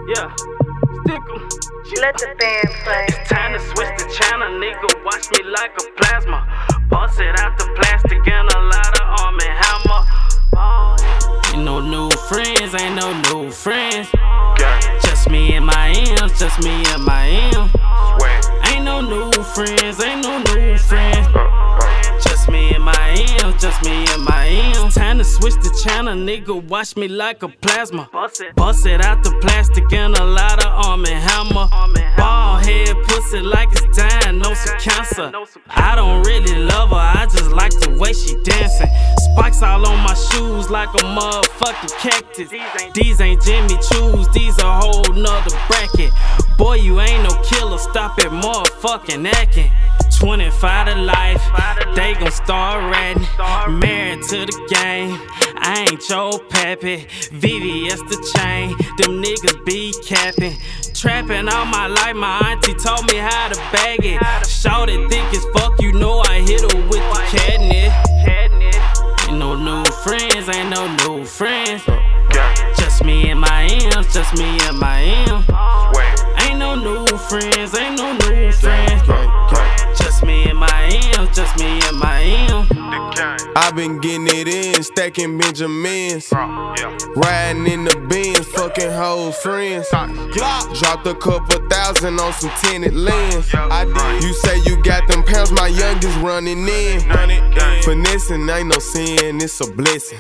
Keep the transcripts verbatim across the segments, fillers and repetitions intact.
Yeah, stick 'em. Let the band play. It's time to switch the channel, nigga. Watch me like a plasma. Bust it out the plastic and a lot of arm and hammer. Ain't no new friends, ain't no new friends. Just me and my M's, just me and my M. Ain't no new friends, ain't no new friends. Just me and my M's, just me and my M. Time to switch the channel, nigga. Watch me like a plasma. Bust it, Bust it out the plastic and a lot of arm and hammer. Ball head pussy like it's dying, no some cancer. I don't really love her, I just like the way she dancing. Spikes all on my shoes like a motherfucking cactus. These ain't Jimmy Choos, these a whole nother bracket. Boy, you ain't no killer, stop it motherfucking acting. twenty-five to life, they gon' start ratting. Married to the game, I ain't your pappy. V V S the chain, them niggas be capping. Trapping all my life, my auntie told me how to bag it. Shorty thick as fuck, you know I hit her with the catnip. Ain't no new friends, ain't no new friends. Just me and my M's, just me and my M. Ain't no new friends, ain't no new friends. Just me and my M's, just me and my M. I been getting it in, stacking Benjamins. Riding in the Benz, fucking hoes friends. Dropped a couple thousand on some tinted lens. I did. You say you got them pounds, my youngest running in. Finessing ain't no sin, it's a blessing.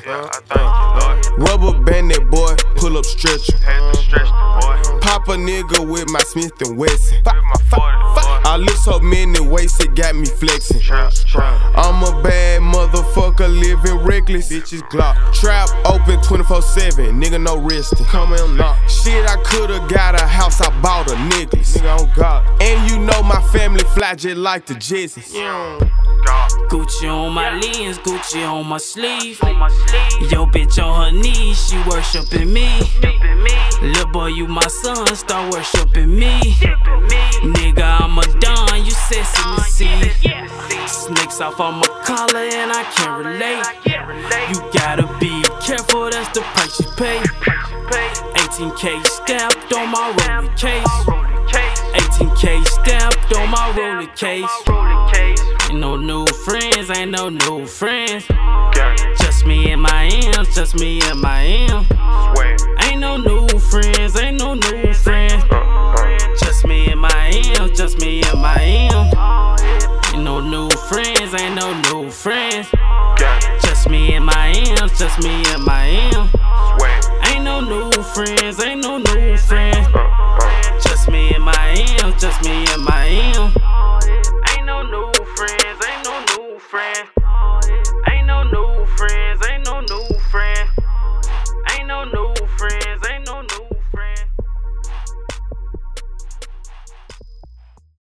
Rubber banded boy, pull up stretcher. Pop a nigga with my Smith and Wesson. I lift so many weights, it got me flexing. I'm a bad motherfucker, living reckless. Bitches Glock. Trap open twenty-four seven, nigga no resting. Come on, knock. Shit, I coulda got a house, I bought a necklace. Nigga on God. And you know my family fly just like the Jessies. Gucci on my lens, Gucci on my sleeve. Yo bitch on her knees, she worshiping me. Lil' boy, you my son, start worshiping me. Nigga, I'm a don, you sesame seed. Snakes off on my collar and I can't relate. You gotta be careful, that's the price you pay. eighteen K stamped on my roller case. eighteen K stamped on my roller case. Ain't no new friends, ain't no new friends. Just me and my M's, just me and my M. Ain't no new friends, ain't no new friends. Just me and my M's, just me and my M. Ain't no new friends, ain't no new friends. Just me and my M's, just me and my M. Ain't no new friends, ain't no new friends. Just me and my M's, just me and my M. Ain't no new friends, ain't no new friends. Ain't no new friends, ain't